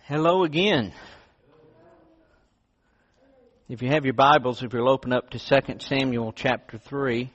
Hello again. If you have your Bibles, if you'll open up to 2 Samuel chapter 3.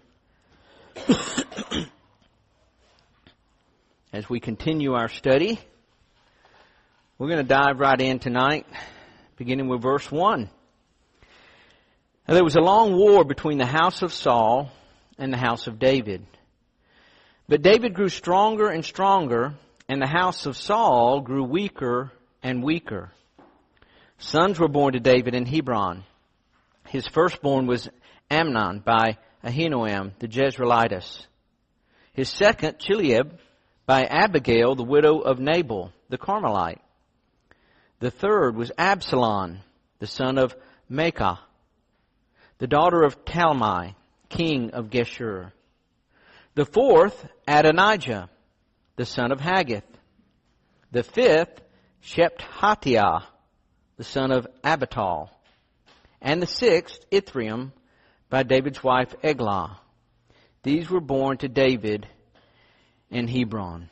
As we continue our study, we're going to dive right in tonight, beginning with verse 1. Now, there was a long war between the house of Saul and the house of David. But David grew stronger and stronger, and the house of Saul grew weaker and weaker. Sons were born to David in Hebron. His firstborn was Amnon by Ahinoam the Jezreelitess. His second, Chileab, by Abigail, the widow of Nabal, the Carmelite. The third was Absalom, the son of Maacah, the daughter of Talmai, king of Geshur. The fourth, Adonijah, the son of Haggith. The fifth, Shephatiah, the son of Abital. And the sixth, Ithream, by David's wife Eglah. These were born to David in Hebron.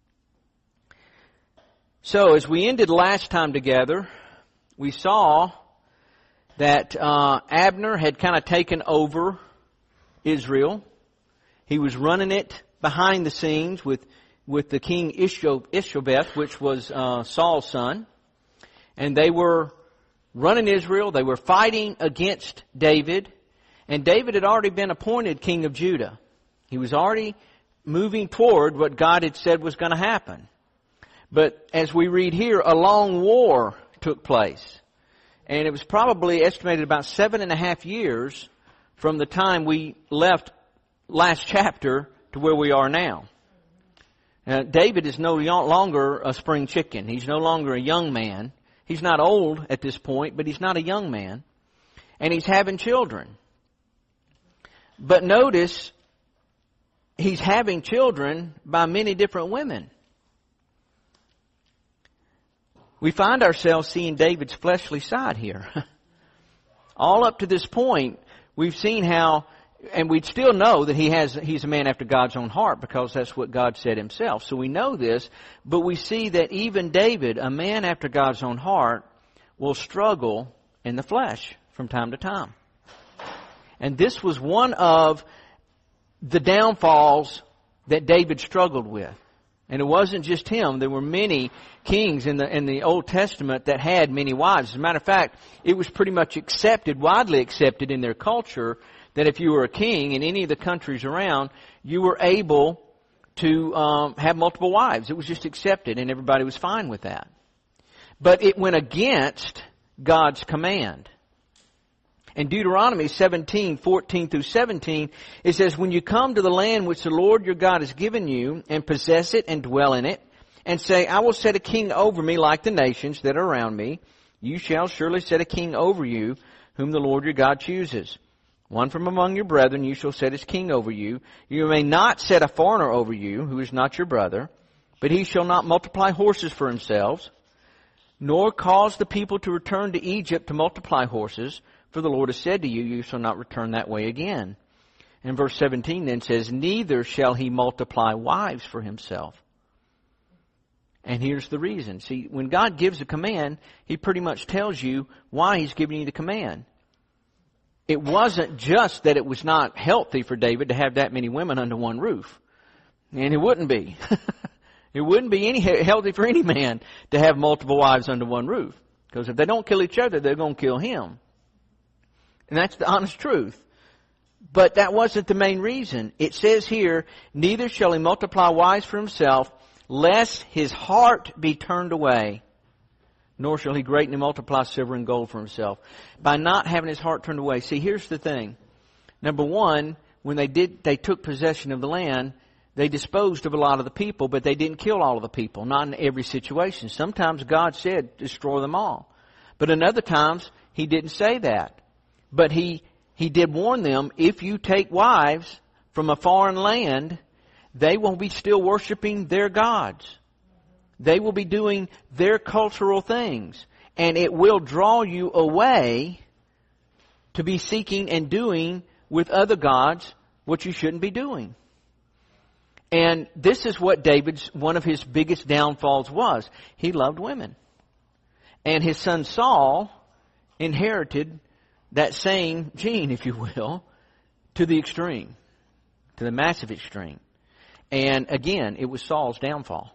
So, as we ended last time together, we saw that Abner had kind of taken over Israel. He was running it behind the scenes with the king Ishbosheth, which was Saul's son. And they were running Israel. They were fighting against David. And David had already been appointed king of Judah. He was already moving toward what God had said was going to happen. But as we read here, a long war took place. And it was probably estimated about 7.5 years from the time we left last chapter to where we are now. David is no longer a spring chicken. He's no longer a young man. He's not old at this point, but he's not a young man. And he's having children. But notice, he's having children by many different women. We find ourselves seeing David's fleshly side here. All up to this point, we've seen how, and we still know that he's a man after God's own heart because that's what God said himself. So we know this, but we see that even David, a man after God's own heart, will struggle in the flesh from time to time. And this was one of the downfalls that David struggled with. And it wasn't just him. There were many kings in the Old Testament that had many wives. As a matter of fact, it was pretty much widely accepted in their culture that if you were a king in any of the countries around, you were able to have multiple wives. It was just accepted, and everybody was fine with that. But it went against God's command. In Deuteronomy 17:14-17, it says, "When you come to the land which the Lord your God has given you, and possess it and dwell in it, and say, I will set a king over me like the nations that are around me, you shall surely set a king over you, whom the Lord your God chooses. One from among your brethren you shall set as king over you. You may not set a foreigner over you, who is not your brother, but he shall not multiply horses for himself, nor cause the people to return to Egypt to multiply horses, for the Lord has said to you, you shall not return that way again." And verse 17 then says, "Neither shall he multiply wives for himself." And here's the reason. See, when God gives a command, He pretty much tells you why He's giving you the command. It wasn't just that it was not healthy for David to have that many women under one roof. And it wouldn't be. It wouldn't be any healthy for any man to have multiple wives under one roof. Because if they don't kill each other, they're going to kill him. And that's the honest truth. But that wasn't the main reason. It says here, "Neither shall he multiply wives for himself, lest his heart be turned away, nor shall he greatly multiply silver and gold for himself." By not having his heart turned away. See, here's the thing. Number one, when they took possession of the land, they disposed of a lot of the people, but they didn't kill all of the people. Not in every situation. Sometimes God said, destroy them all. But in other times, He didn't say that. But he did warn them, if you take wives from a foreign land, they will be still worshiping their gods. They will be doing their cultural things. And it will draw you away to be seeking and doing with other gods what you shouldn't be doing. And this is what one of his biggest downfalls was. He loved women. And his son Saul inherited that same gene, if you will, to the extreme, to the massive extreme. And again, it was Solomon's downfall.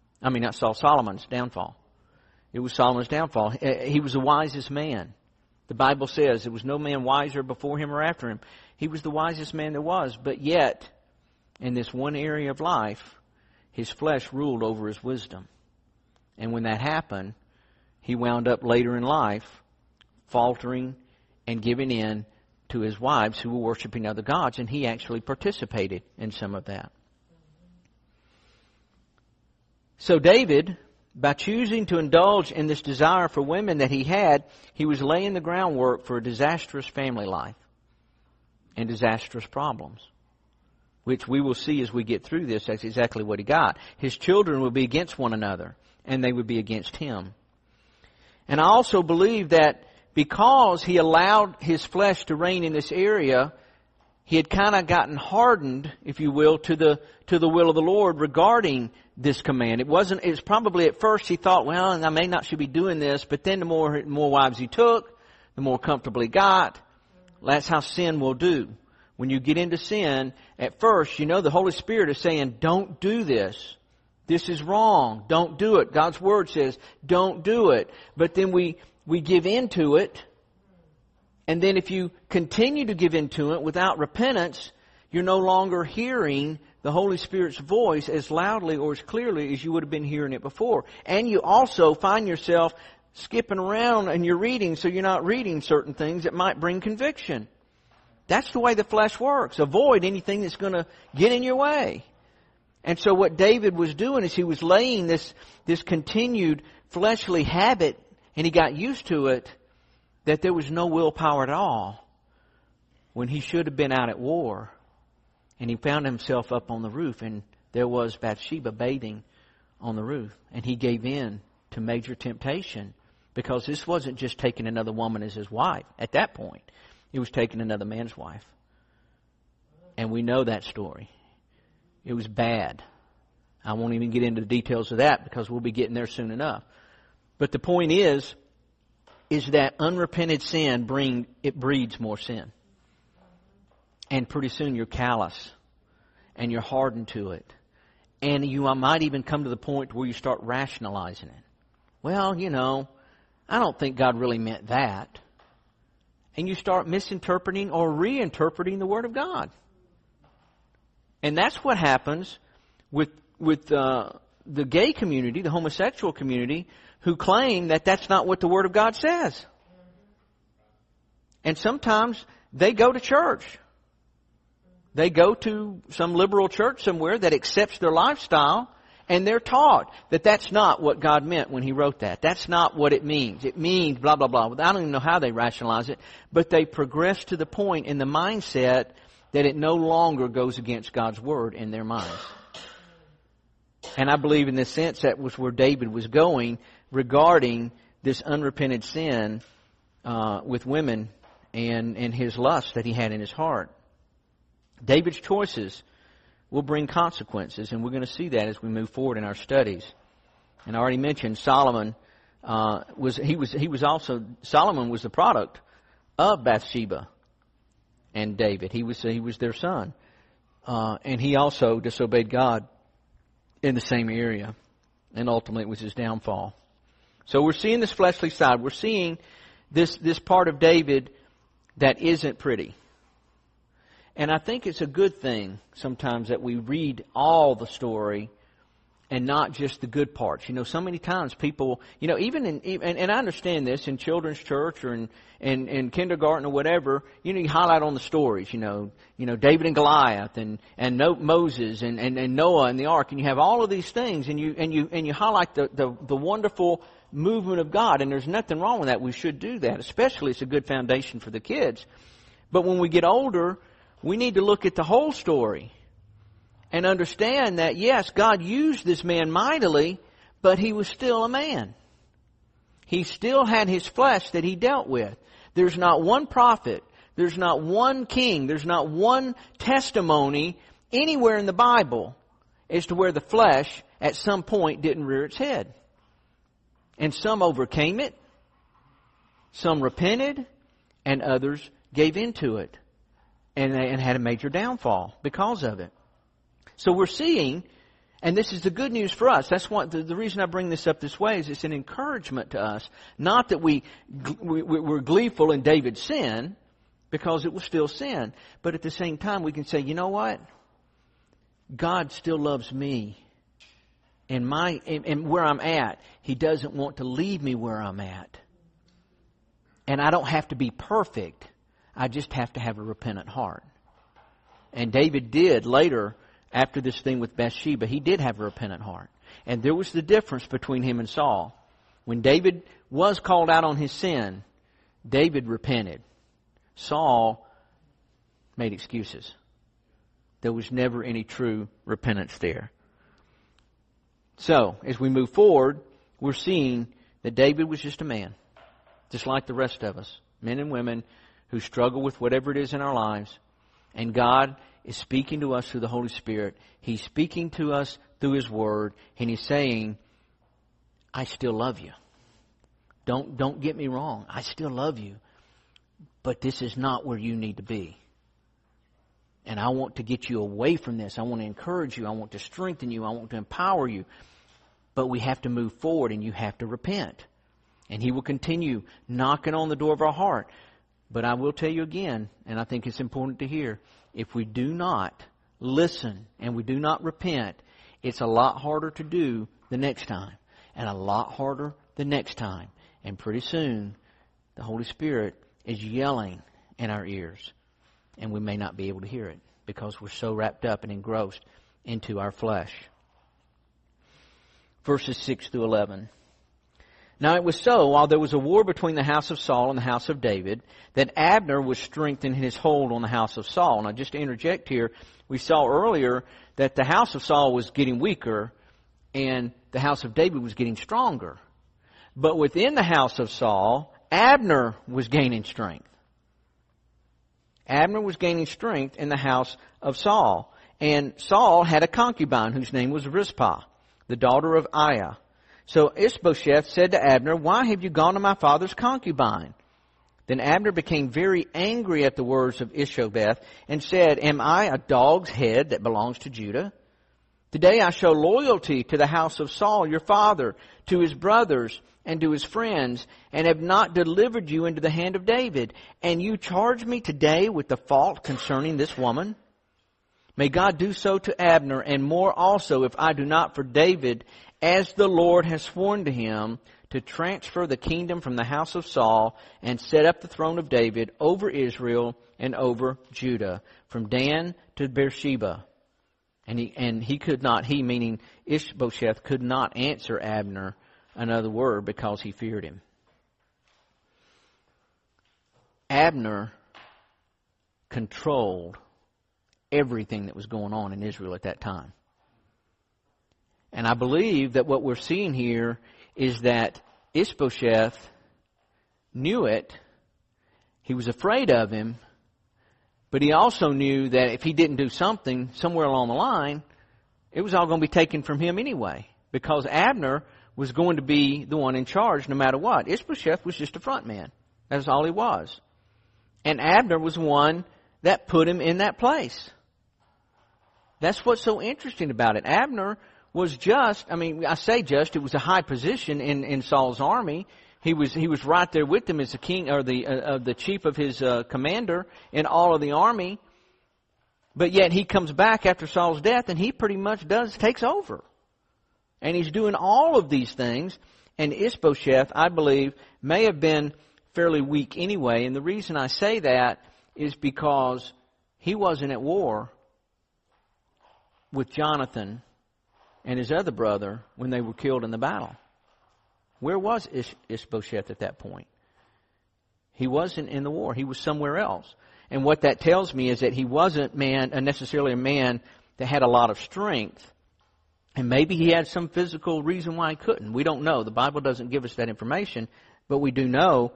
It was Solomon's downfall. He was the wisest man. The Bible says there was no man wiser before him or after him. He was the wisest man there was. But yet, in this one area of life, his flesh ruled over his wisdom. And when that happened, he wound up later in life faltering and giving in to his wives who were worshiping other gods. And he actually participated in some of that. So David, by choosing to indulge in this desire for women that he had, he was laying the groundwork for a disastrous family life and disastrous problems, which we will see as we get through this. That's exactly what he got. His children would be against one another, and they would be against him. And I also believe that because he allowed his flesh to reign in this area, he had kind of gotten hardened, if you will, to the will of the Lord regarding this command. It was probably at first he thought, well, I may not should be doing this, but then the more wives he took, the more comfortable he got. That's how sin will do. When you get into sin, at first, the Holy Spirit is saying, don't do this. This is wrong. Don't do it. God's Word says, don't do it. But then we give into it. And then if you continue to give into it without repentance, you're no longer hearing the Holy Spirit's voice as loudly or as clearly as you would have been hearing it before. And you also find yourself skipping around in your reading, so you're not reading certain things that might bring conviction. That's the way the flesh works. Avoid anything that's going to get in your way. And so what David was doing is he was laying this continued fleshly habit, and he got used to it, that there was no willpower at all when he should have been out at war. And he found himself up on the roof, and there was Bathsheba bathing on the roof. And he gave in to major temptation, because this wasn't just taking another woman as his wife. At that point, it was taking another man's wife. And we know that story. It was bad. I won't even get into the details of that, because we'll be getting there soon enough. But the point is that unrepented sin breeds more sin. And pretty soon you're callous and you're hardened to it. And you might even come to the point where you start rationalizing it. Well, I don't think God really meant that. And you start misinterpreting or reinterpreting the Word of God. And that's what happens with the gay community, the homosexual community, who claim that that's not what the Word of God says. And sometimes they go to church. They go to some liberal church somewhere that accepts their lifestyle, and they're taught that that's not what God meant when He wrote that. That's not what it means. It means blah, blah, blah. I don't even know how they rationalize it, but they progress to the point in the mindset that it no longer goes against God's Word in their minds. And I believe in this sense that was where David was going regarding this unrepented sin with women and his lust that he had in his heart. David's choices will bring consequences, and we're going to see that as we move forward in our studies. And I already mentioned Solomon was the product of Bathsheba and David. He was their son, and he also disobeyed God in the same area, and ultimately it was his downfall. So we're seeing this fleshly side. We're seeing this part of David that isn't pretty. And I think it's a good thing sometimes that we read all the story and not just the good parts. So many times people, even and I understand this in children's church or in kindergarten or whatever, you highlight on the stories, David and Goliath and Moses and Noah and the ark, and you have all of these things, and you highlight the wonderful movement of God, and there's nothing wrong with that. We should do that, especially it's a good foundation for the kids. But when we get older, we need to look at the whole story and understand that, yes, God used this man mightily, but he was still a man. He still had his flesh that he dealt with. There's not one prophet, there's not one king, there's not one testimony anywhere in the Bible as to where the flesh at some point didn't rear its head. And some overcame it, Some repented, and others gave into it and had a major downfall because of it. So we're seeing, and this is the good news for us. That's what the reason I bring this up this way is it's an encouragement to us. Not that we're gleeful in David's sin, because it was still sin. But at the same time, we can say, you know what? God still loves me. And where I'm at, He doesn't want to leave me where I'm at. And I don't have to be perfect. I just have to have a repentant heart. And David did later, after this thing with Bathsheba, he did have a repentant heart. And there was the difference between him and Saul. When David was called out on his sin, David repented. Saul made excuses. There was never any true repentance there. So, as we move forward, we're seeing that David was just a man, just like the rest of us, men and women who struggle with whatever it is in our lives. And God is speaking to us through the Holy Spirit. He's speaking to us through His Word, and He's saying, I still love you. Don't get me wrong. I still love you. But this is not where you need to be. And I want to get you away from this. I want to encourage you. I want to strengthen you. I want to empower you. But we have to move forward, and you have to repent. And He will continue knocking on the door of our heart. But I will tell you again, and I think it's important to hear, if we do not listen and we do not repent, it's a lot harder to do the next time. And a lot harder the next time. And pretty soon, the Holy Spirit is yelling in our ears. And we may not be able to hear it because we're so wrapped up and engrossed into our flesh. Verses 6 through 11. Now it was so, while there was a war between the house of Saul and the house of David, that Abner was strengthened in his hold on the house of Saul. Now just to interject here, we saw earlier that the house of Saul was getting weaker and the house of David was getting stronger. But within the house of Saul, Abner was gaining strength. Abner was gaining strength in the house of Saul. And Saul had a concubine whose name was Rizpah, the daughter of Aiah. So Ishbosheth said to Abner, why have you gone to my father's concubine? Then Abner became very angry at the words of Ishbosheth and said, am I a dog's head that belongs to Judah? Today I show loyalty to the house of Saul, your father, to his brothers, and to his friends, and have not delivered you into the hand of David. And you charge me today with the fault concerning this woman? May God do so to Abner, and more also, if I do not for David, as the Lord has sworn to him, to transfer the kingdom from the house of Saul, and set up the throne of David over Israel and over Judah, from Dan to Beersheba. And he could not, he meaning Ishbosheth, could not answer Abner another word because he feared him. Abner controlled everything that was going on in Israel at that time. And I believe that what we're seeing here is that Ishbosheth knew it. He was afraid of him. But he also knew that if he didn't do something somewhere along the line, it was all going to be taken from him anyway. Because Abner was going to be the one in charge no matter what. Ishbosheth was just a front man. That's all he was. And Abner was the one that put him in that place. That's what's so interesting about it. Abner was just, it was a high position in Saul's army. He was right there with him as the king or the chief of his commander in all of the army. But yet he comes back after Saul's death and he pretty much takes over. And he's doing all of these things. And Ishbosheth, I believe, may have been fairly weak anyway. And the reason I say that is because he wasn't at war with Jonathan and his other brother when they were killed in the battle. Where was Ishbosheth at that point? He wasn't in the war. He was somewhere else. And what that tells me is that he wasn't necessarily a man that had a lot of strength. And maybe he had some physical reason why he couldn't. We don't know. The Bible doesn't give us that information. But we do know,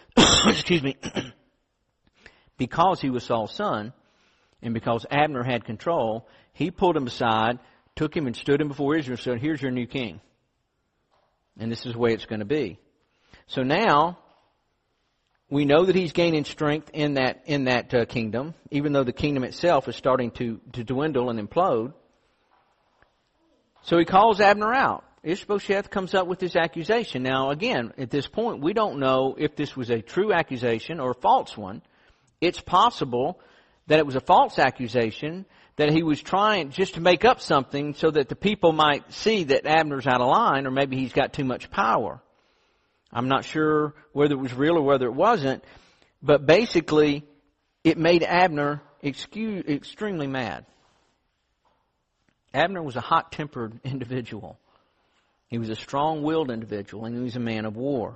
because he was Saul's son, and because Abner had control, he pulled him aside, took him and stood him before Israel and said, here's your new king. And this is the way it's going to be. So now, We know that he's gaining strength in that kingdom, even though the kingdom itself is starting to dwindle and implode. So he calls Abner out. Ishbosheth comes up with this accusation. Now, again, at this point, we don't know if this was a true accusation or a false one. It's possible that it was a false accusation, that he was trying just to make up something so that the people might see that Abner's out of line, or maybe he's got too much power. I'm not sure whether it was real or whether it wasn't, but basically it made Abner extremely mad. Abner was a hot-tempered individual. He was a strong-willed individual, and he was a man of war.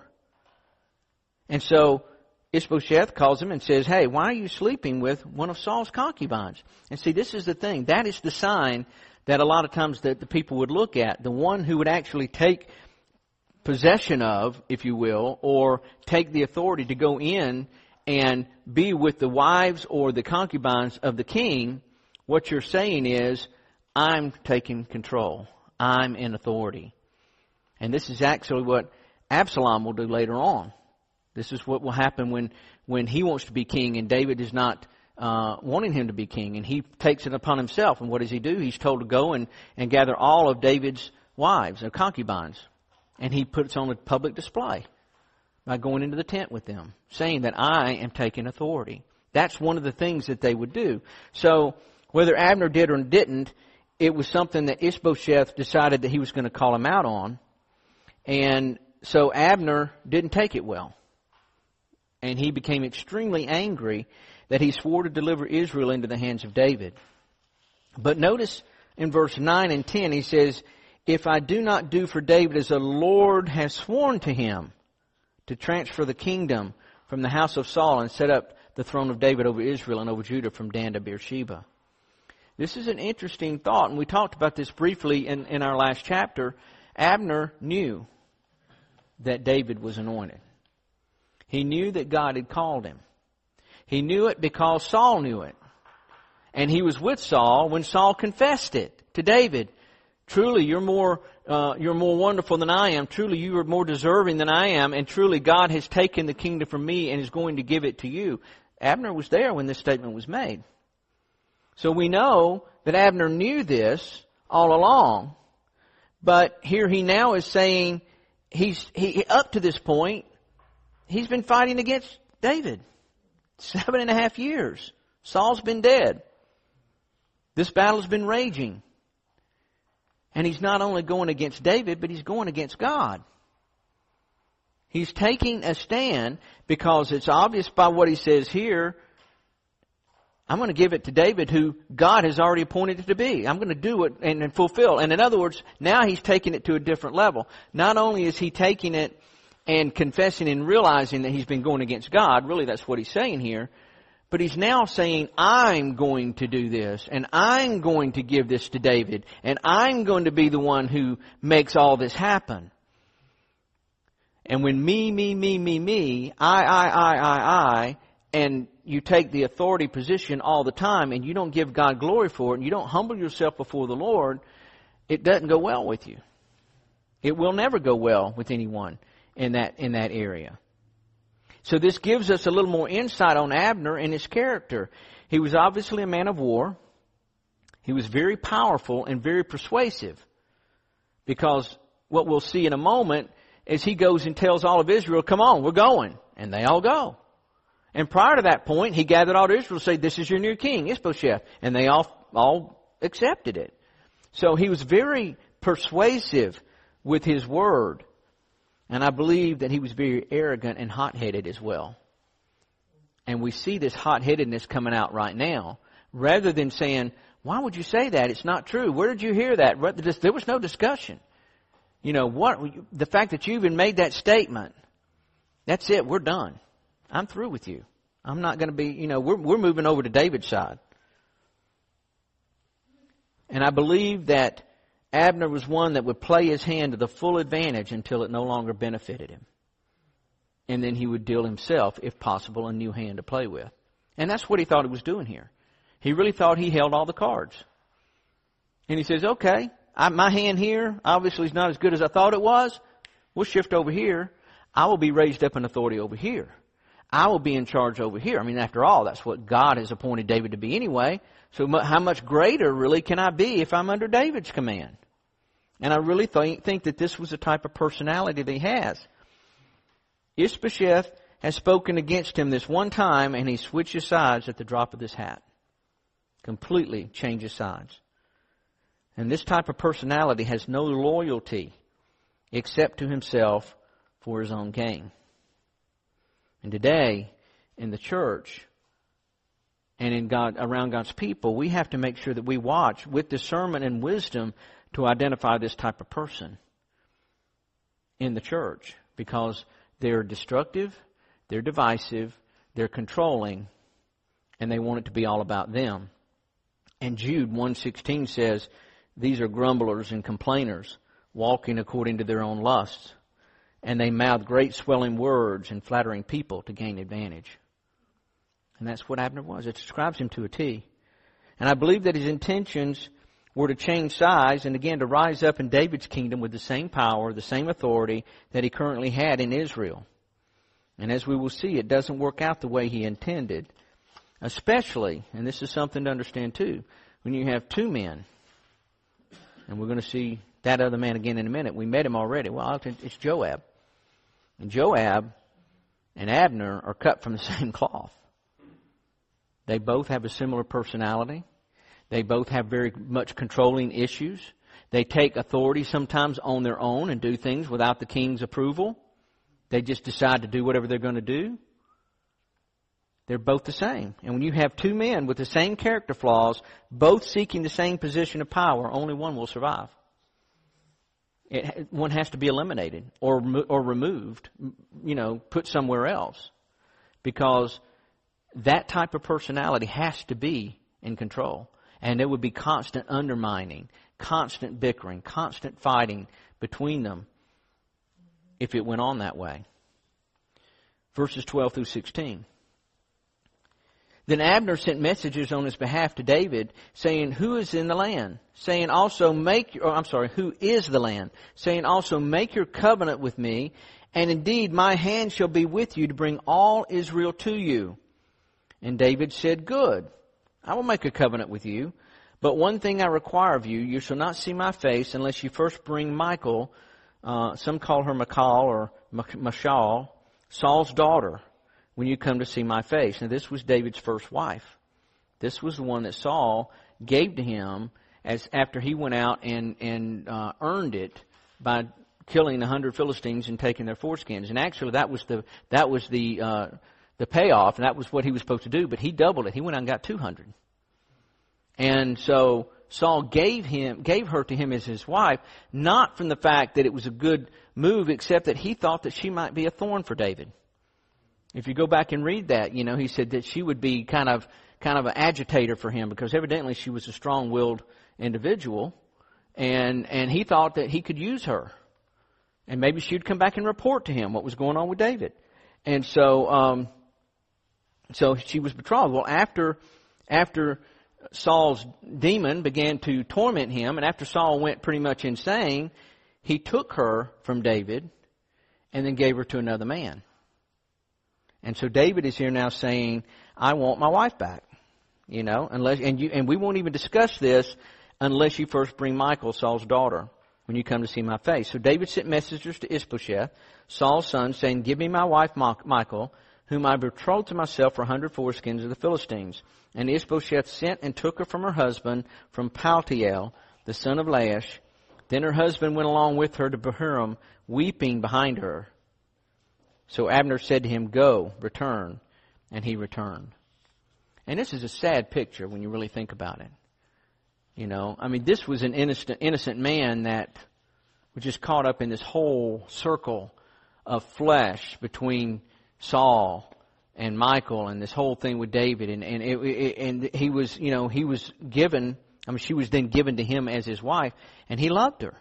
And so Ishbosheth calls him and says, hey, why are you sleeping with one of Saul's concubines? And see, this is the thing. That is the sign that a lot of times that the people would look at. The one who would actually take possession of, if you will, or take the authority to go in and be with the wives or the concubines of the king, what you're saying is, I'm taking control. I'm in authority. And this is actually what Absalom will do later on. This is what will happen when he wants to be king and David is not wanting him to be king. And he takes it upon himself. And what does he do? He's told to go and gather all of David's wives or concubines. And he puts on a public display by going into the tent with them, saying that I am taking authority. That's one of the things that they would do. So whether Abner did or didn't, it was something that Ishbosheth decided that he was going to call him out on. And so Abner didn't take it well. And he became extremely angry that he swore to deliver Israel into the hands of David. But notice in verse 9 and 10, he says, if I do not do for David as the Lord has sworn to him, to transfer the kingdom from the house of Saul and set up the throne of David over Israel and over Judah from Dan to Beersheba. This is an interesting thought, and we talked about this briefly in our last chapter. Abner knew that David was anointed. He knew that God had called him. He knew it because Saul knew it. And he was with Saul when Saul confessed it to David. Truly, you're more wonderful than I am. Truly, you are more deserving than I am. And truly, God has taken the kingdom from me and is going to give it to you. Abner was there when this statement was made. So we know that Abner knew this all along. But here he now is saying, he up to this point, he's been fighting against David. 7.5 years. Saul's been dead. This battle's been raging. And he's not only going against David, but he's going against God. He's taking a stand because it's obvious by what he says here, I'm going to give it to David who God has already appointed it to be. I'm going to do it and fulfill. And in other words, now he's taking it to a different level. Not only is he taking it and confessing and realizing that he's been going against God, really that's what he's saying here, but he's now saying, I'm going to do this, and I'm going to give this to David, and I'm going to be the one who makes all this happen. And when me, I, and you take the authority position all the time, and you don't give God glory for it, and you don't humble yourself before the Lord, it doesn't go well with you. It will never go well with anyone in that area. So this gives us a little more insight on Abner and his character. He was obviously a man of war. He was very powerful and very persuasive. Because what we'll see in a moment is he goes and tells all of Israel, come on, we're going. And they all go. And prior to that point, he gathered all of Israel to say, this is your new king, Ishbosheth. And they all accepted it. So he was very persuasive with his word. And I believe that he was very arrogant and hot-headed as well. And we see this hot-headedness coming out right now. Rather than saying, why would you say that? It's not true. Where did you hear that? There was no discussion. You know, the fact that you even made that statement, that's it, we're done. I'm through with you. I'm not going to be, we're moving over to David's side. And I believe that Abner was one that would play his hand to the full advantage until it no longer benefited him. And then he would deal himself, if possible, a new hand to play with. And that's what he thought he was doing here. He really thought he held all the cards. And he says, okay, my hand here obviously is not as good as I thought it was. We'll shift over here. I will be raised up in authority over here. I will be in charge over here. I mean, after all, that's what God has appointed David to be anyway. So how much greater really can I be if I'm under David's command? And I really think that this was the type of personality that he has. Ishbosheth has spoken against him this one time, and he switches sides at the drop of this hat. Completely changes sides. And this type of personality has no loyalty except to himself for his own gain. And today, in the church and in around God's people, we have to make sure that we watch with discernment and wisdom to identify this type of person in the church, because they're destructive, they're divisive, they're controlling, and they want it to be all about them. And Jude 1:16 says, these are grumblers and complainers, walking according to their own lusts. And they mouth great swelling words and flattering people to gain advantage. And that's what Abner was. It describes him to a T. And I believe that his intentions were to change sides and again to rise up in David's kingdom with the same power, the same authority that he currently had in Israel. And as we will see, it doesn't work out the way he intended. Especially, and this is something to understand too, when you have two men, and we're going to see that other man again in a minute. We met him already. Well, it's Joab. And Joab and Abner are cut from the same cloth. They both have a similar personality. They both have very much controlling issues. They take authority sometimes on their own and do things without the king's approval. They just decide to do whatever they're going to do. They're both the same. And when you have two men with the same character flaws, both seeking the same position of power, only one will survive. One has to be eliminated or removed, put somewhere else. Because that type of personality has to be in control. And there would be constant undermining, constant bickering, constant fighting between them if it went on that way. Verses 12 through 16. Then Abner sent messages on his behalf to David, saying, who is in the land? Saying also, who is the land? Saying also, make your covenant with me, and indeed my hand shall be with you to bring all Israel to you. And David said, good, I will make a covenant with you, but one thing I require of you, you shall not see my face unless you first bring Michal, some call her Michal or Mashal, Saul's daughter, when you come to see my face. Now this was David's first wife. This was the one that Saul gave to him after he went out and earned it by killing 100 Philistines and taking their foreskins. And actually that was the payoff, and that was what he was supposed to do. But he doubled it. He went out and got 200. And so Saul gave her to him as his wife, not from the fact that it was a good move, except that he thought that she might be a thorn for David. If you go back and read that, he said that she would be kind of an agitator for him, because evidently she was a strong-willed individual, and he thought that he could use her, and maybe she'd come back and report to him what was going on with David. And so she was betrothed. Well, after Saul's demon began to torment him, and after Saul went pretty much insane, he took her from David and then gave her to another man. And so David is here now saying, I want my wife back. And we won't even discuss this unless you first bring Michal, Saul's daughter, when you come to see my face. So David sent messengers to Ishbosheth, Saul's son, saying, give me my wife Michal, whom I betrothed to myself for 100 foreskins of the Philistines. And Ishbosheth sent and took her from her husband, from Paltiel, the son of Laish. Then her husband went along with her to Bahurim, weeping behind her. So Abner said to him, go, return. And he returned. And this is a sad picture when you really think about it. This was an innocent man that was just caught up in this whole circle of flesh between Saul and Michal and this whole thing with David. And he was given, she was then given to him as his wife, and he loved her.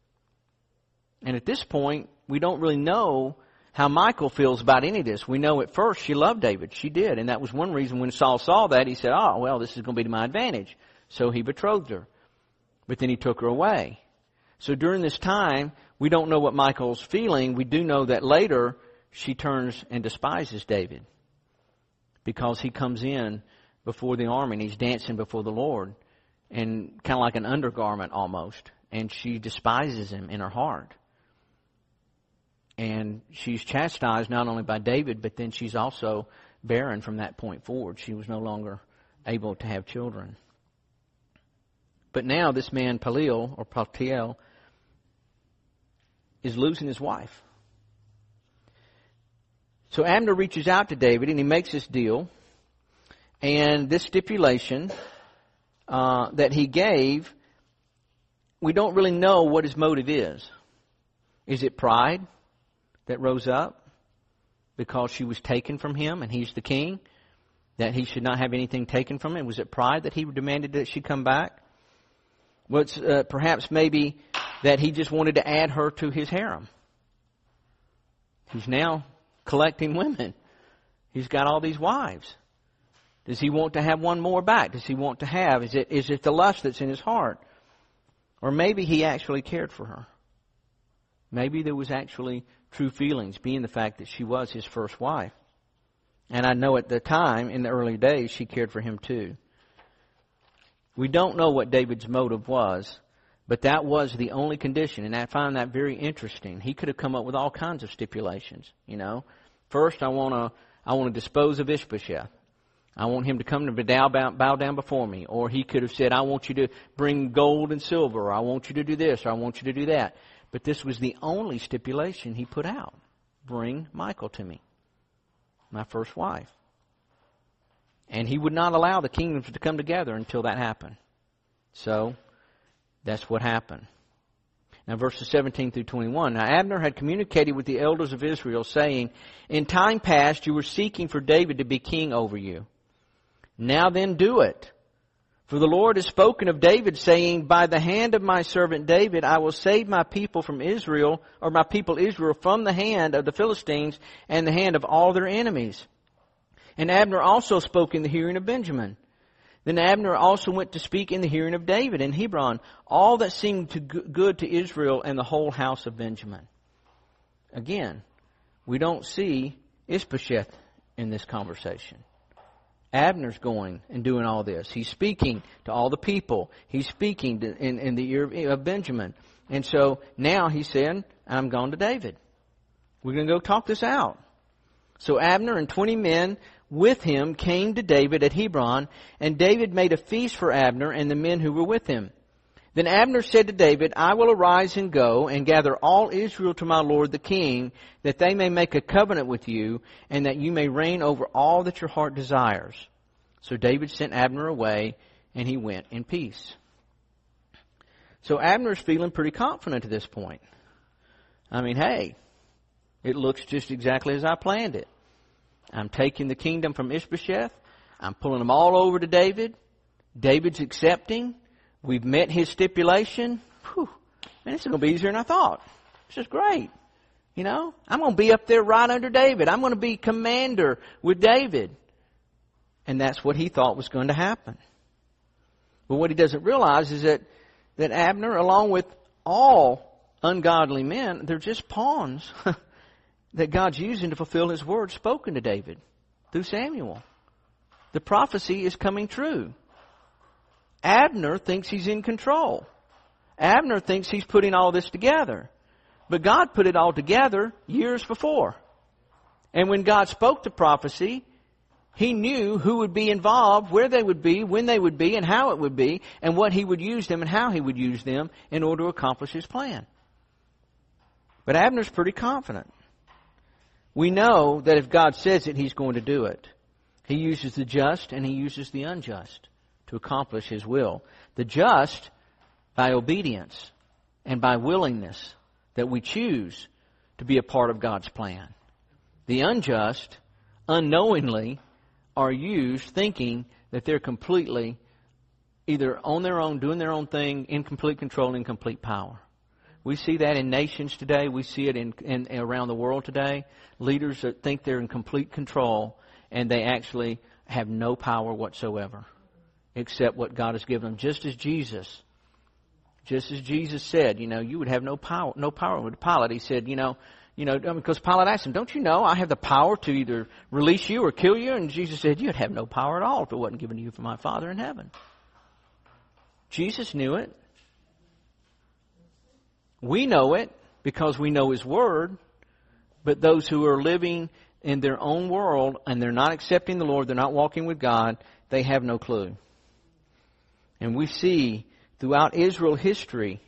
And at this point, we don't really know how Michal feels about any of this. We know at first she loved David. She did. And that was one reason when Saul saw that, he said, this is going to be to my advantage. So he betrothed her. But then he took her away. So during this time, we don't know what Michal's feeling. We do know that later she turns and despises David because he comes in before the army and he's dancing before the Lord and kind of like an undergarment almost. And she despises him in her heart. And she's chastised not only by David, but then she's also barren from that point forward. She was no longer able to have children. But now this man Paltiel is losing his wife. So Abner reaches out to David and he makes this deal. And this stipulation that he gave, we don't really know what his motive is. Is it pride that rose up because she was taken from him and he's the king, that he should not have anything taken from him? Was it pride that he demanded that she come back? Was perhaps maybe that he just wanted to add her to his harem? He's now collecting women. He's got all these wives. Does he want to have one more back? Does he want to have? Is it the lust that's in his heart? Or maybe he actually cared for her. Maybe there was actually true feelings, being the fact that she was his first wife. And I know at the time, in the early days, she cared for him too. We don't know what David's motive was, but that was the only condition. And I find that very interesting. He could have come up with all kinds of stipulations. First, I want to dispose of Ishbosheth. I want him to come to bow down before me. Or he could have said, I want you to bring gold and silver. Or I want you to do this. Or I want you to do that. But this was the only stipulation he put out. Bring Michal to me, my first wife. And he would not allow the kingdoms to come together until that happened. So, that's what happened. Now, verses 17 through 21. Now, Abner had communicated with the elders of Israel, saying, in time past you were seeking for David to be king over you. Now then do it. For the Lord has spoken of David, saying, by the hand of my servant David, I will save my people from Israel, or my people Israel, from the hand of the Philistines and the hand of all their enemies. And Abner also spoke in the hearing of Benjamin. Then Abner also went to speak in the hearing of David in Hebron, all that seemed good to Israel and the whole house of Benjamin. Again, we don't see Ishbosheth in this conversation. Abner's going and doing all this. He's speaking to all the people. He's speaking in the ear of Benjamin. And so now he's saying, I'm going to David. We're going to go talk this out. So Abner and 20 men with him came to David at Hebron, and David made a feast for Abner and the men who were with him. Then Abner said to David, I will arise and go and gather all Israel to my lord the king, that they may make a covenant with you, and that you may reign over all that your heart desires. So David sent Abner away, and he went in peace. So Abner's feeling pretty confident at this point. I mean, hey, it looks just exactly as I planned it. I'm taking the kingdom from Ishbosheth. I'm pulling them all over to David. David's accepting. We've met his stipulation. Whew, man, this is going to be easier than I thought. This is great. I'm going to be up there right under David. I'm going to be commander with David. And that's what he thought was going to happen. But what he doesn't realize is that Abner, along with all ungodly men, they're just pawns that God's using to fulfill his word spoken to David through Samuel. The prophecy is coming true. Abner thinks he's in control. Abner thinks he's putting all this together. But God put it all together years before. And when God spoke the prophecy, He knew who would be involved, where they would be, when they would be, and how it would be, and what He would use them and how He would use them in order to accomplish His plan. But Abner's pretty confident. We know that if God says it, He's going to do it. He uses the just and He uses the unjust to accomplish His will. The just by obedience and by willingness that we choose to be a part of God's plan. The unjust, unknowingly, are used thinking that they're completely either on their own, doing their own thing, in complete control and in complete power. We see that in nations today. We see it in around the world today. Leaders that think they're in complete control and they actually have no power whatsoever except what God has given them. Just as Jesus said, you would have no power with Pilate. He said, because Pilate asked him, don't you know I have the power to either release you or kill you? And Jesus said, you'd have no power at all if it wasn't given to you from my Father in heaven. Jesus knew it. We know it because we know His Word. But those who are living in their own world and they're not accepting the Lord, they're not walking with God, they have no clue. And we see throughout Israel's history,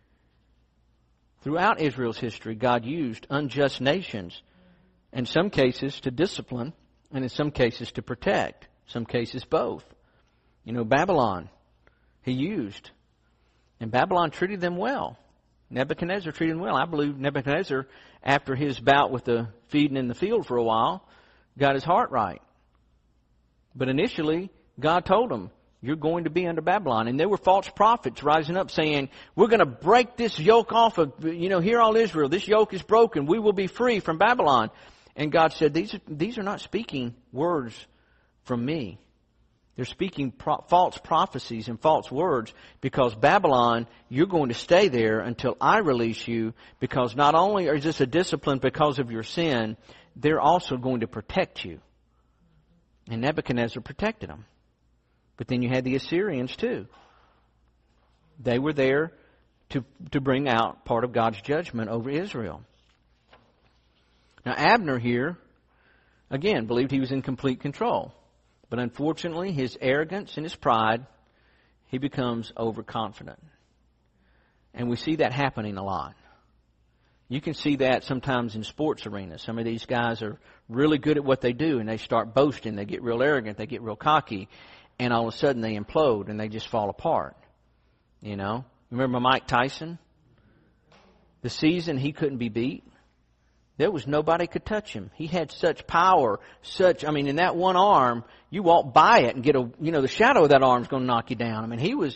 God used unjust nations, in some cases to discipline, and in some cases to protect, some cases both. Babylon, He used. And Babylon treated them well. Nebuchadnezzar treated them well. I believe Nebuchadnezzar, after his bout with the feeding in the field for a while, got his heart right. But initially, God told him, you're going to be under Babylon. And there were false prophets rising up saying, we're going to break this yoke off of, hear all Israel. This yoke is broken. We will be free from Babylon. And God said, these are not speaking words from me. They're speaking false prophecies and false words, because Babylon, you're going to stay there until I release you, because not only is this a discipline because of your sin, they're also going to protect you. And Nebuchadnezzar protected them. But then you had the Assyrians too. They were there to bring out part of God's judgment over Israel. Now Abner here, again, believed he was in complete control. But unfortunately, his arrogance and his pride, he becomes overconfident. And we see that happening a lot. You can see that sometimes in sports arenas. Some of these guys are really good at what they do, and they start boasting. They get real arrogant. They get real cocky. And all of a sudden they implode and they just fall apart. Remember Mike Tyson? The season he couldn't be beat. There was nobody could touch him. He had such power, in that one arm, you walk by it and get the shadow of that arm is going to knock you down.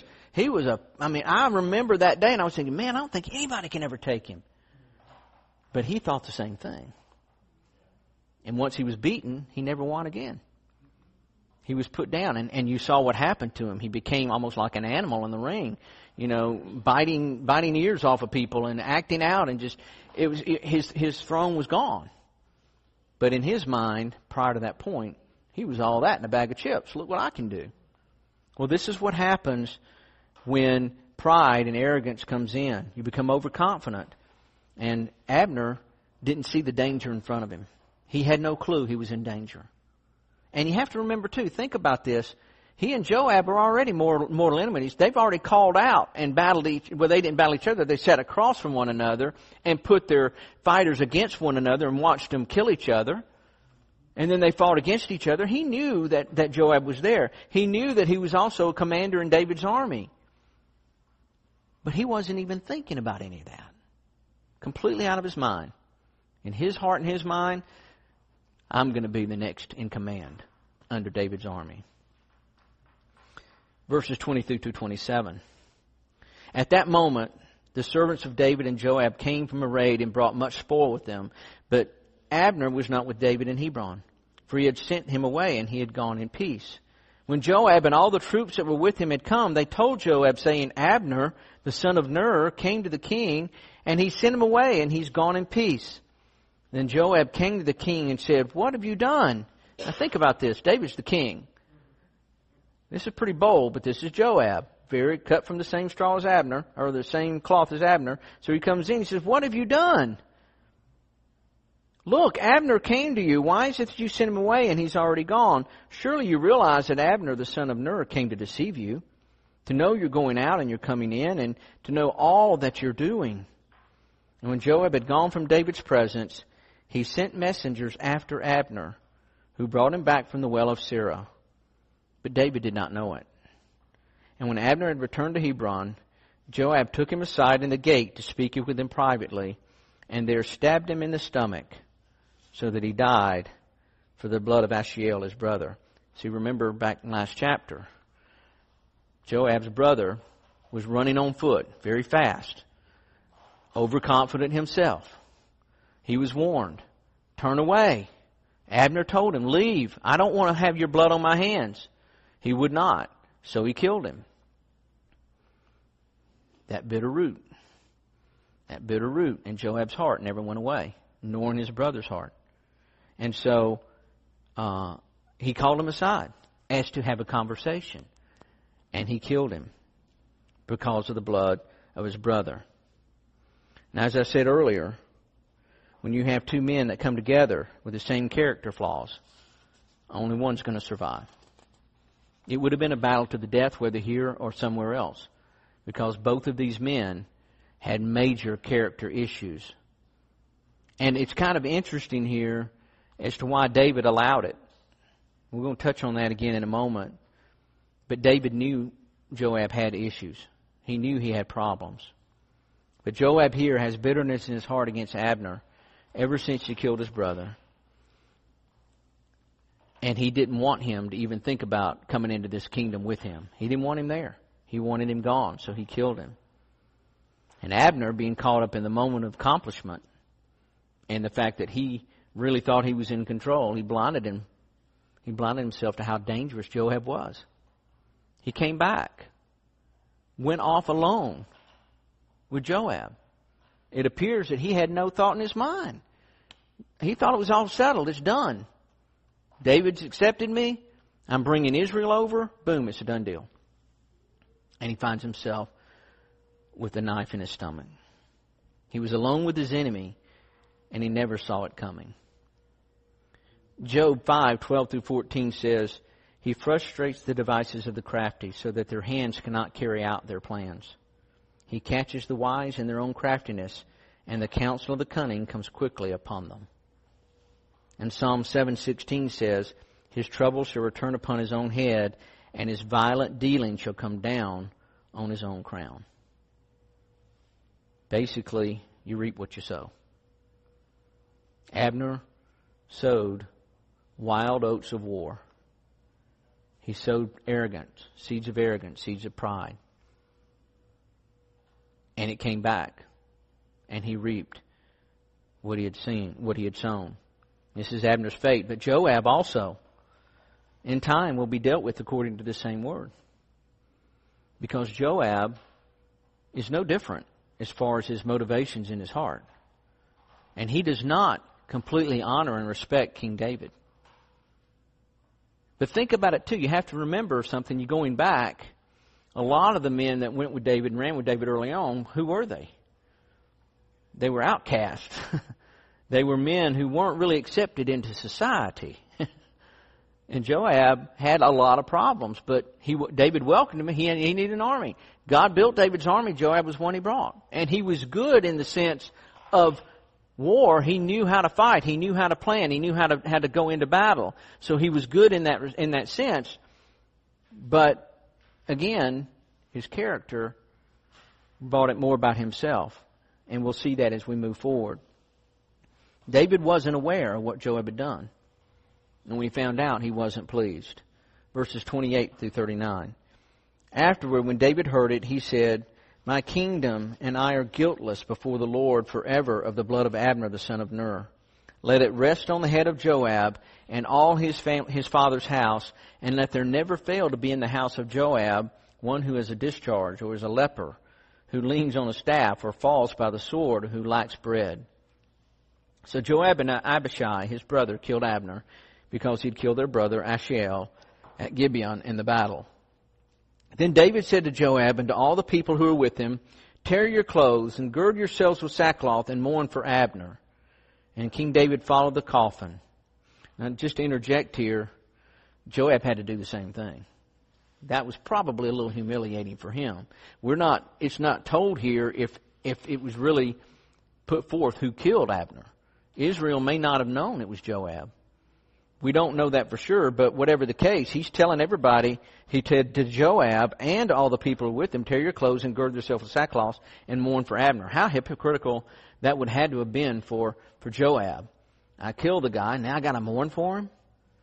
I remember that day and I was thinking, man, I don't think anybody can ever take him. But he thought the same thing. And once he was beaten, he never won again. He was put down, and you saw what happened to him. He became almost like an animal in the ring, biting ears off of people and acting out, and his throne was gone. But in his mind, prior to that point, he was all that in a bag of chips. Look what I can do. Well, this is what happens when pride and arrogance comes in. You become overconfident. And Abner didn't see the danger in front of him. He had no clue he was in danger. And you have to remember, too, think about this. He and Joab are already mortal enemies. They've already called out and battled they didn't battle each other. They sat across from one another and put their fighters against one another and watched them kill each other. And then they fought against each other. He knew that Joab was there. He knew that he was also a commander in David's army. But he wasn't even thinking about any of that. Completely out of his mind. In his heart and his mind, I'm going to be the next in command under David's army. Verses 23 through 27. At that moment, the servants of David and Joab came from a raid and brought much spoil with them. But Abner was not with David in Hebron, for he had sent him away, and he had gone in peace. When Joab and all the troops that were with him had come, they told Joab, saying, Abner, the son of Ner, came to the king, and he sent him away, and he's gone in peace. Then Joab came to the king and said, what have you done? Now think about this. David's the king. This is pretty bold, but this is Joab. Very cut from the same straw as Abner, or the same cloth as Abner. So he comes in, he says, what have you done? Look, Abner came to you. Why is it that you sent him away and he's already gone? Surely you realize that Abner, the son of Ner, came to deceive you, to know you're going out and you're coming in, and to know all that you're doing. And when Joab had gone from David's presence, he sent messengers after Abner, who brought him back from the well of Sirah. But David did not know it. And when Abner had returned to Hebron, Joab took him aside in the gate to speak with him privately, and there stabbed him in the stomach, so that he died for the blood of Ashiel, his brother. See, remember back in last chapter, Joab's brother was running on foot very fast, overconfident himself. He was warned, turn away. Abner told him, leave. I don't want to have your blood on my hands. He would not, so he killed him. That bitter root in Joab's heart never went away. nor in his brother's heart. And so he called him aside, asked to have a conversation, and he killed him because of the blood of his brother. Now, as I said earlier, when you have two men that come together with the same character flaws, only one's going to survive. It would have been a battle to the death, whether here or somewhere else, because both of these men had major character issues. And it's kind of interesting here as to why David allowed it. We're going to touch on that again in a moment. But David knew Joab had issues. He knew he had problems. But Joab here has bitterness in his heart against Abner ever since he killed his brother. And he didn't want him to even think about coming into this kingdom with him. He didn't want him there. He wanted him gone, so he killed him. And Abner, being caught up in the moment of accomplishment and the fact that he really thought he was in control, he blinded him. He blinded himself to how dangerous Joab was. He came back, went off alone with Joab. It appears that he had no thought in his mind. He thought it was all settled. It's done. David's accepted me. I'm bringing Israel over. Boom, it's a done deal. And he finds himself with a knife in his stomach. He was alone with his enemy, and he never saw it coming. Job 5:12-14 says, He frustrates the devices of the crafty so that their hands cannot carry out their plans. He catches the wise in their own craftiness, and the counsel of the cunning comes quickly upon them. And Psalm 7:16 says, His trouble shall return upon his own head, and his violent dealing shall come down on his own crown. Basically, you reap what you sow. Abner sowed wild oats of war. He sowed arrogance, seeds of arrogance, seeds of pride. And it came back, and he reaped what he had seen, what he had sown. This is Abner's fate. But Joab also, in time, will be dealt with according to the same word. Because Joab is no different as far as his motivations in his heart. And he does not completely honor and respect King David. But think about it too. You have to remember something. You're going back. A lot of the men that went with David and ran with David early on, who were they? They were outcasts. They were men who weren't really accepted into society. And Joab had a lot of problems, but David welcomed him. He needed an army. God built David's army. Joab was one he brought. And he was good in the sense of war. He knew how to fight. He knew how to plan. He knew how to go into battle. So he was good in that sense. But again, his character brought it more about himself. And we'll see that as we move forward. David wasn't aware of what Joab had done. And when he found out, he wasn't pleased. Verses 28-39. Afterward, when David heard it, he said, My kingdom and I are guiltless before the Lord forever of the blood of Abner the son of Ner. Let it rest on the head of Joab and all his father's house, and let there never fail to be in the house of Joab one who is a discharge, or is a leper, who leans on a staff, or falls by the sword, or who lacks bread. So Joab and Abishai, his brother, killed Abner, because he'd killed their brother Asahel at Gibeon in the battle. Then David said to Joab and to all the people who were with him, Tear your clothes and gird yourselves with sackcloth and mourn for Abner. And King David followed the coffin. Now, just to interject here, Joab had to do the same thing. That was probably a little humiliating for him. It's not told here if it was really put forth who killed Abner. Israel may not have known it was Joab. We don't know that for sure, but whatever the case, he's telling everybody, he said to Joab and all the people with him, Tear your clothes and gird yourself with sackcloth and mourn for Abner. How hypocritical that would have had to have been for Joab. I killed the guy, now I got to mourn for him?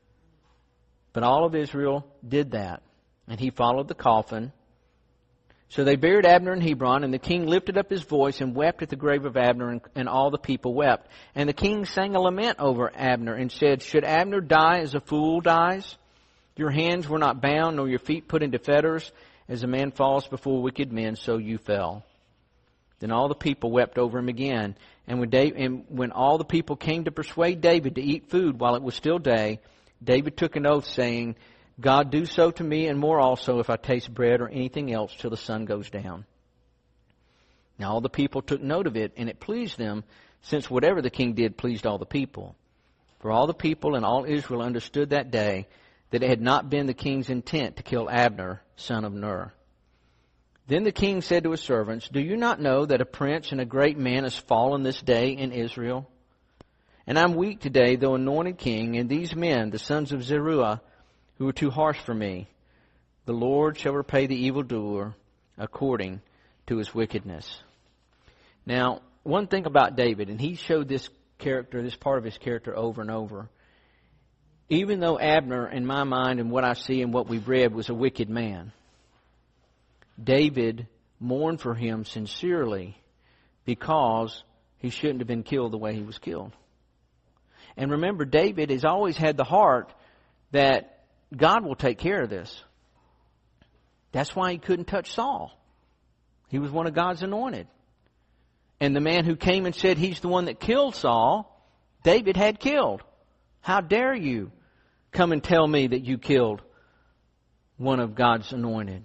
But all of Israel did that, and he followed the coffin. So they buried Abner in Hebron, and the king lifted up his voice and wept at the grave of Abner, and all the people wept. And the king sang a lament over Abner and said, Should Abner die as a fool dies? Your hands were not bound, nor your feet put into fetters. As a man falls before wicked men, so you fell. Then all the people wept over him again. And when all the people came to persuade David to eat food while it was still day, David took an oath saying, God, do so to me and more also if I taste bread or anything else till the sun goes down. Now all the people took note of it, and it pleased them, since whatever the king did pleased all the people. For all the people and all Israel understood that day that it had not been the king's intent to kill Abner, son of Ner. Then the king said to his servants, do you not know that a prince and a great man has fallen this day in Israel? And I'm weak today, though anointed king, and these men, the sons of Zeruiah, who are too harsh for me, the Lord shall repay the evildoer according to his wickedness. Now, one thing about David, and he showed this character, this part of his character over and over. Even though Abner, in my mind and what I see and what we've read, was a wicked man, David mourned for him sincerely because he shouldn't have been killed the way he was killed. And remember, David has always had the heart that God will take care of this. That's why he couldn't touch Saul. He was one of God's anointed. And the man who came and said he's the one that killed Saul, David had killed. How dare you come and tell me that you killed one of God's anointed?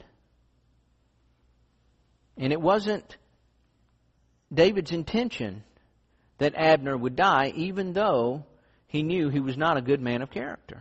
And it wasn't David's intention that Abner would die, even though he knew he was not a good man of character.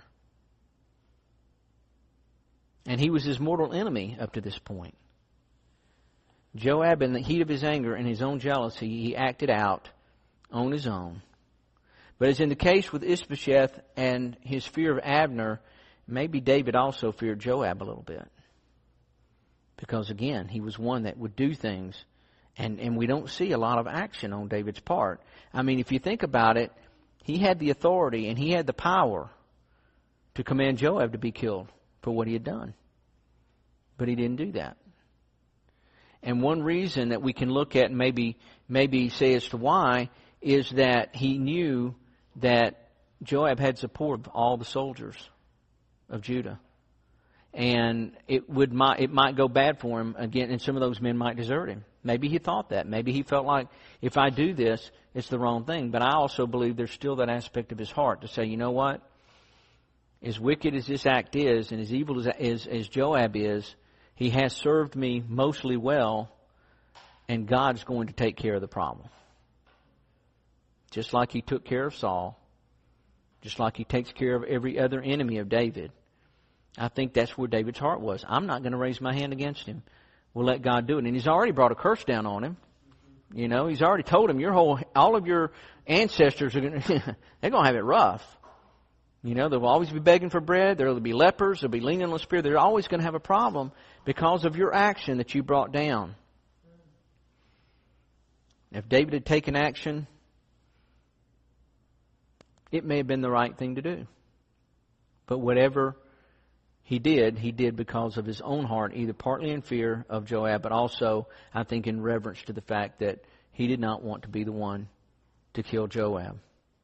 And he was his mortal enemy up to this point. Joab, in the heat of his anger and his own jealousy, he acted out on his own. But as in the case with Ishbosheth and his fear of Abner, maybe David also feared Joab a little bit. Because again, he was one that would do things, and we don't see a lot of action on David's part. I mean, if you think about it, he had the authority and he had the power to command Joab to be killed for what he had done. But he didn't do that. And one reason that we can look at and maybe say as to why is that he knew that Joab had support of all the soldiers of Judah. And it might go bad for him again, and some of those men might desert him. Maybe he thought that. Maybe he felt like, if I do this, it's the wrong thing. But I also believe there's still that aspect of his heart to say, you know what? As wicked as this act is, and as evil as Joab is, he has served me mostly well, and God's going to take care of the problem. Just like he took care of Saul, just like he takes care of every other enemy of David. I think that's where David's heart was. I'm not going to raise my hand against him. We'll let God do it. And he's already brought a curse down on him. You know, he's already told him all of your ancestors are going to, they're going to have it rough. You know, they'll always be begging for bread. There'll be lepers. There'll be leaning on the Spirit. They're always going to have a problem because of your action that you brought down. If David had taken action, it may have been the right thing to do. But whatever he did because of his own heart, either partly in fear of Joab, but also, I think, in reverence to the fact that he did not want to be the one to kill Joab.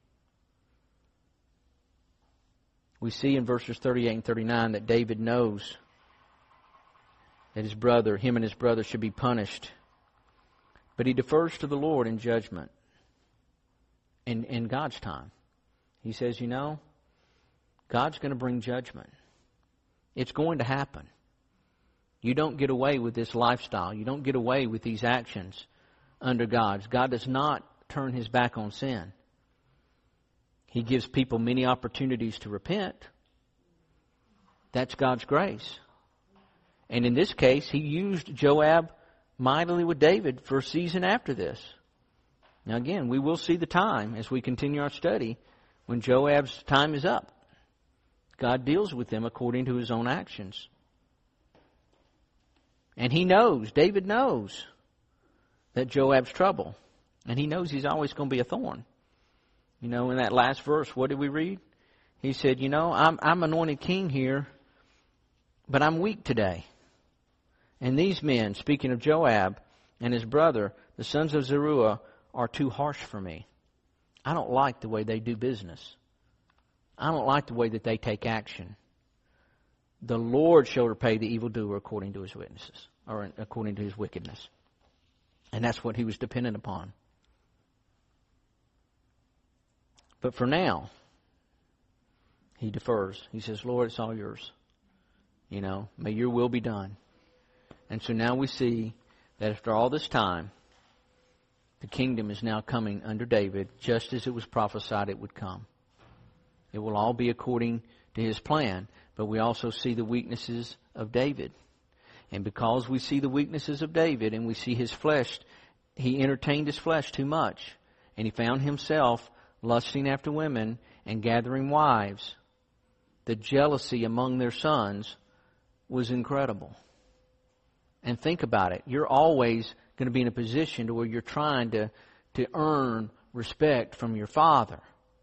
We see in verses 38 and 39 that David knows that him and his brother should be punished. But he defers to the Lord in judgment in God's time. He says, you know, God's going to bring judgment. It's going to happen. You don't get away with this lifestyle. You don't get away with these actions under God. God does not turn his back on sin. He gives people many opportunities to repent. That's God's grace. And in this case, he used Joab mightily with David for a season after this. Now again, we will see the time as we continue our study when Joab's time is up. God deals with them according to his own actions. And he knows, David knows, that Joab's trouble. And he knows he's always going to be a thorn. You know, in that last verse, what did we read? He said, you know, I'm anointed king here, but I'm weak today. And these men, speaking of Joab and his brother, the sons of Zeruiah, are too harsh for me. I don't like the way they do business. I don't like the way that they take action. The Lord shall repay the evildoer according to his witnesses, or according to his wickedness. And that's what he was dependent upon. But for now, he defers. He says, Lord, it's all yours. May your will be done. And so now we see that after all this time, the kingdom is now coming under David, just as it was prophesied it would come. It will all be according to his plan, but we also see the weaknesses of David. And because we see the weaknesses of David and we see his flesh, he entertained his flesh too much. And he found himself lusting after women and gathering wives. The jealousy among their sons was incredible. And think about it. You're always going to be in a position to where you're trying to earn respect from your father.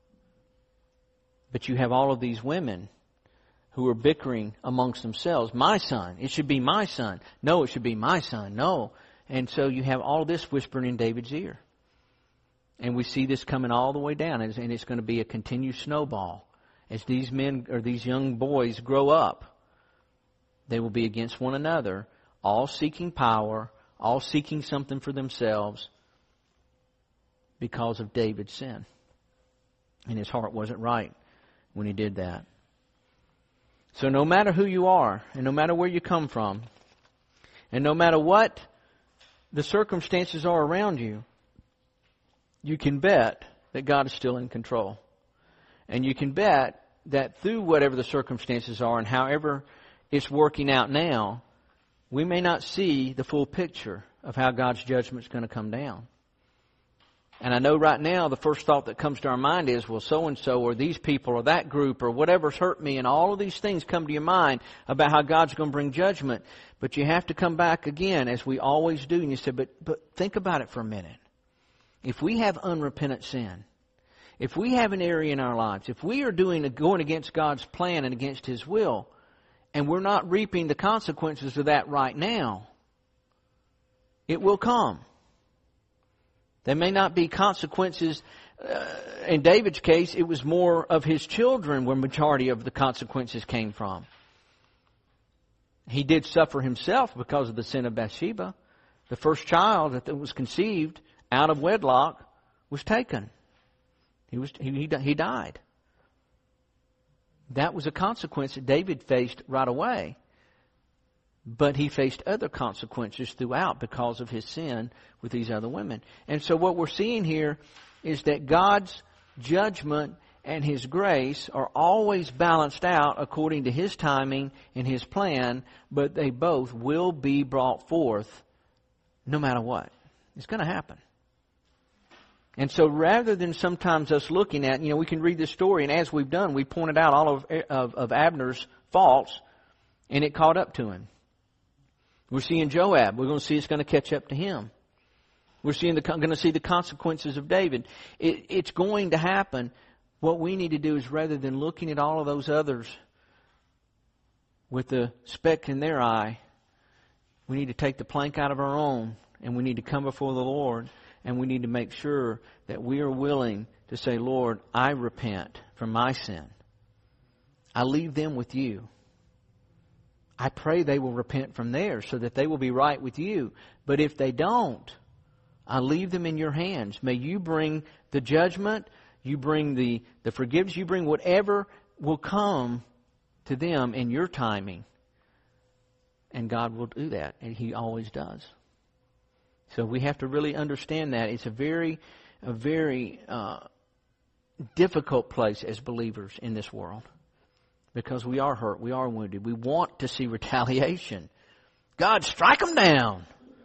But you have all of these women who are bickering amongst themselves. My son. It should be my son. No, it should be my son. No. And so you have all this whispering in David's ear. And we see this coming all the way down. And it's going to be a continued snowball. As these men or these young boys grow up, they will be against one another, all seeking power, all seeking something for themselves because of David's sin. And his heart wasn't right when he did that. So no matter who you are, and no matter where you come from, and no matter what the circumstances are around you, you can bet that God is still in control. And you can bet that through whatever the circumstances are and however it's working out now, we may not see the full picture of how God's judgment is going to come down. And I know right now the first thought that comes to our mind is, well, so-and-so or these people or that group or whatever's hurt me, and all of these things come to your mind about how God's going to bring judgment. But you have to come back again, as we always do, and you say, but think about it for a minute. If we have unrepentant sin, if we have an area in our lives, if we are going against God's plan and against His will, and we're not reaping the consequences of that right now, it will come. There may not be consequences. In David's case, it was more of his children where majority of the consequences came from. He did suffer himself because of the sin of Bathsheba. The first child that was conceived out of wedlock was taken. He died. That was a consequence that David faced right away. But he faced other consequences throughout because of his sin with these other women. And so what we're seeing here is that God's judgment and His grace are always balanced out according to His timing and His plan, but they both will be brought forth no matter what. It's going to happen. And so rather than sometimes us looking at, we can read this story, and as we've done, we pointed out all of Abner's faults, and it caught up to him. We're seeing Joab. We're going to see it's going to catch up to him. We're going to see the consequences of David. It's going to happen. What we need to do is, rather than looking at all of those others with the speck in their eye, we need to take the plank out of our own, and we need to come before the Lord, and we need to make sure that we are willing to say, Lord, I repent from my sin. I leave them with you. I pray they will repent from theirs so that they will be right with you. But if they don't, I leave them in your hands. May you bring the judgment, you bring the forgiveness, you bring whatever will come to them in your timing. And God will do that, and He always does. So we have to really understand that. It's a very difficult place as believers in this world. Because we are hurt, we are wounded. We want to see retaliation. God, strike them down.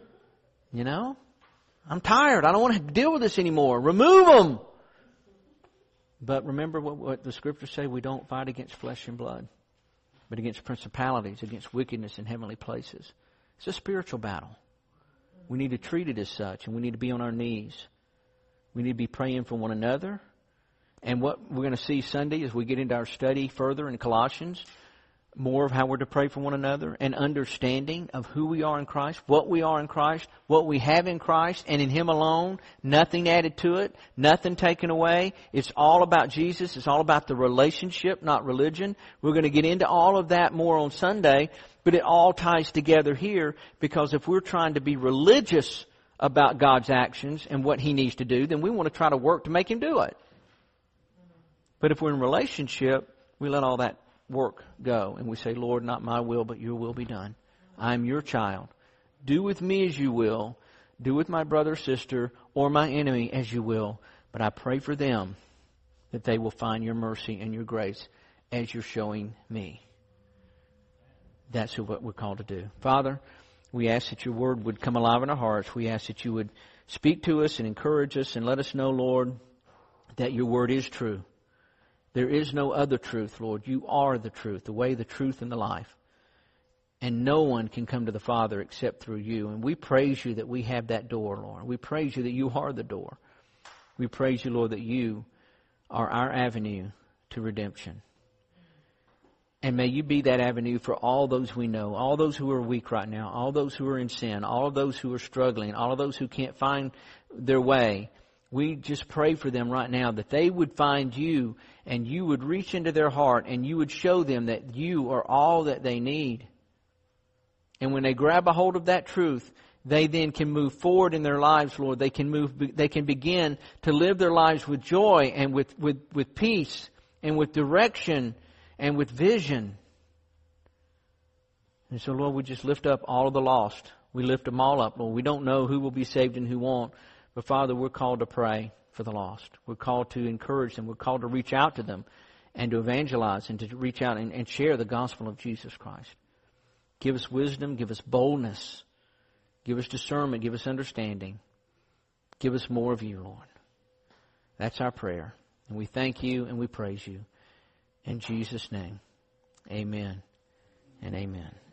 I'm tired. I don't want to deal with this anymore. Remove them. But remember what the Scriptures say, we don't fight against flesh and blood, but against principalities, against wickedness in heavenly places. It's a spiritual battle. We need to treat it as such, and we need to be on our knees. We need to be praying for one another. And what we're going to see Sunday as we get into our study further in Colossians, more of how we're to pray for one another, and understanding of who we are in Christ, what we are in Christ, what we have in Christ, and in Him alone, nothing added to it, nothing taken away. It's all about Jesus. It's all about the relationship, not religion. We're going to get into all of that more on Sunday, but it all ties together here, because if we're trying to be religious about God's actions and what He needs to do, then we want to try to work to make Him do it. But if we're in relationship, we let all that work go. And we say, Lord, not my will, but your will be done. I'm your child. Do with me as you will. Do with my brother, sister, or my enemy as you will. But I pray for them that they will find your mercy and your grace as you're showing me. That's what we're called to do. Father, we ask that your word would come alive in our hearts. We ask that you would speak to us and encourage us and let us know, Lord, that your word is true. There is no other truth, Lord. You are the truth, the way, the truth, and the life. And no one can come to the Father except through you. And we praise you that we have that door, Lord. We praise you that you are the door. We praise you, Lord, that you are our avenue to redemption. And may you be that avenue for all those we know, all those who are weak right now, all those who are in sin, all of those who are struggling, all of those who can't find their way. We just pray for them right now that they would find you and you would reach into their heart and you would show them that you are all that they need. And when they grab a hold of that truth, they then can move forward in their lives, Lord. They can begin to live their lives with joy and with peace and with direction and with vision. And so, Lord, we just lift up all of the lost. We lift them all up, Lord. We don't know who will be saved and who won't. But, Father, we're called to pray for the lost. We're called to encourage them. We're called to reach out to them and to evangelize and to reach out and share the gospel of Jesus Christ. Give us wisdom. Give us boldness. Give us discernment. Give us understanding. Give us more of you, Lord. That's our prayer. And we thank you and we praise you. In Jesus' name, amen and amen.